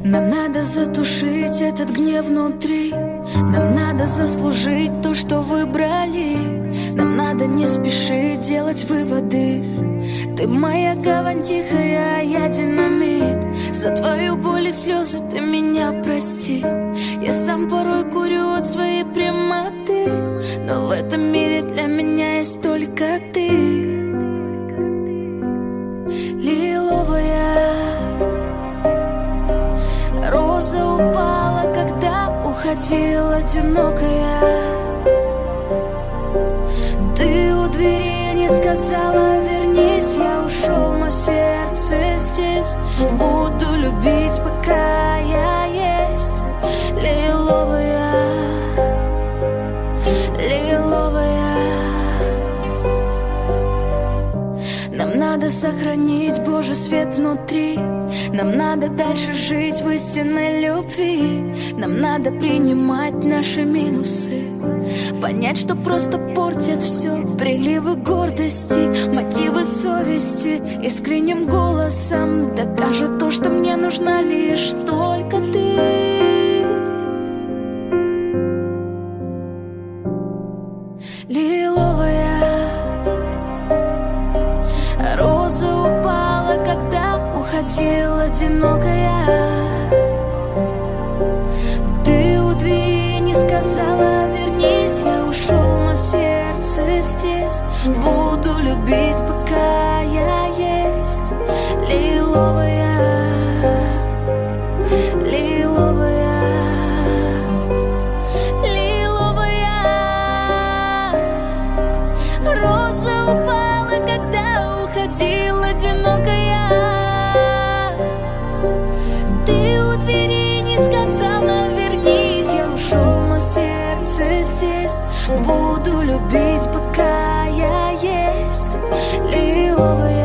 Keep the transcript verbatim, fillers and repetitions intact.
Нам надо затушить этот гнев внутри. Нам надо заслужить то, что выбрали. Нам надо не спешить делать выводы. Ты моя гавань тихая, а я динамит. За твою боль и слезы ты меня прости. Я сам порой курю от своей прямоты, но в этом мире для меня есть только ты. Лиловая роза упала, когда уходила одинокая. Ты у двери не сказала вернись. Я ушел, но сердце здесь. Буду любить, пока я есть. Лиловая, лиловая. Нам надо сохранить Божий свет внутри. Нам надо дальше жить в истинной любви. Нам надо принимать наши минусы, понять, что просто портят все. Приливы гордости, мотивы совести. Искренним голосом докажет то, что мне нужна лишь только ты. Лиловая роза упала, когда уходила одинокая. Ты у двери не сказала вернись. Я ушел, но сердце здесь. Буду любить, пока я есть. Лиловая, лиловая, лиловая роза упала, когда уходила одинокая. Ты у двери не сказала вернись. Я ушел, но сердце здесь. Буду любить, пока я есть. Лиловая.